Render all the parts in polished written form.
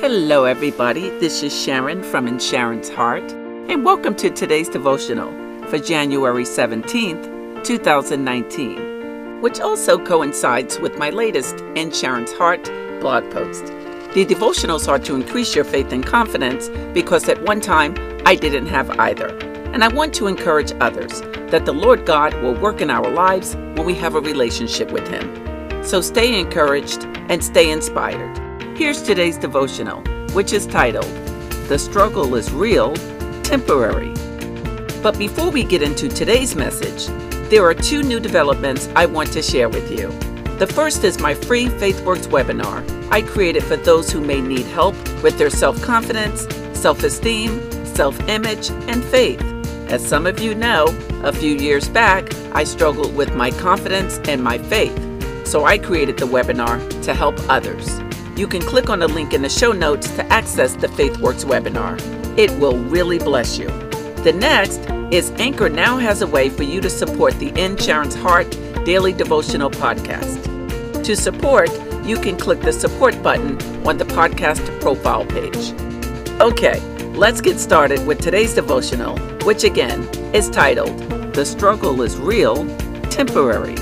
Hello everybody, this is Sharon from In Sharon's Heart, and welcome to today's devotional for January 17th, 2019, which also coincides with my latest In Sharon's Heart blog post. The devotionals are to increase your faith and confidence because at one time I didn't have either, and I want to encourage others that the Lord God will work in our lives when we have a relationship with Him. So stay encouraged and stay inspired. Here's today's devotional, which is titled, The Struggle is Real, Temporary. But before we get into today's message, there are two new developments I want to share with you. The first is my free FaithWorks webinar I created for those who may need help with their self-confidence, self-esteem, self-image, and faith. As some of you know, a few years back, I struggled with my confidence and my faith, so I created the webinar to help others. You can click on the link in the show notes to access the FaithWorks webinar. It will really bless you. The next is Anchor now has a way for you to support the In Sharon's Heart Daily Devotional Podcast. To support, you can click the support button on the podcast profile page. Okay, let's get started with today's devotional, which again is titled, The Struggle is Real, Temporary.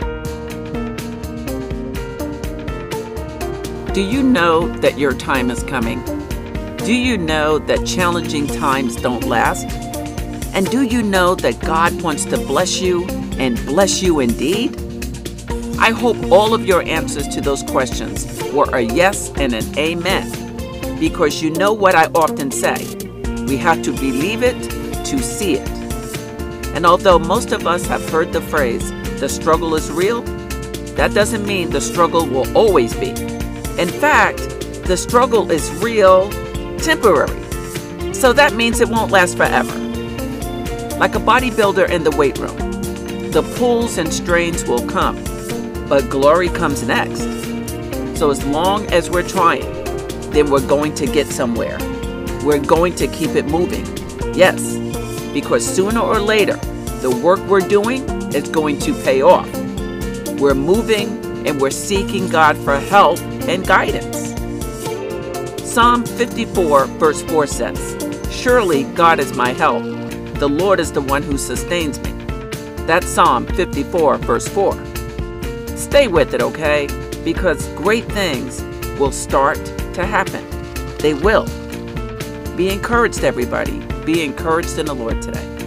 Do you know that your time is coming? Do you know that challenging times don't last? And do you know that God wants to bless you and bless you indeed? I hope all of your answers to those questions were a yes and an amen, because you know what I often say, we have to believe it to see it. And although most of us have heard the phrase, the struggle is real, that doesn't mean the struggle will always be. In fact, the struggle is real, temporary. So that means it won't last forever. Like a bodybuilder in the weight room, the pulls and strains will come, but glory comes next. So as long as we're trying, then we're going to get somewhere. We're going to keep it moving. Yes, because sooner or later, the work we're doing is going to pay off. We're moving and we're seeking God for help and guidance. Psalm 54 verse 4 says, Surely God is my help. The Lord is the one who sustains me. That's Psalm 54 verse 4. Stay with it, okay? Because great things will start to happen. They will. Be encouraged, everybody. Be encouraged in the Lord today.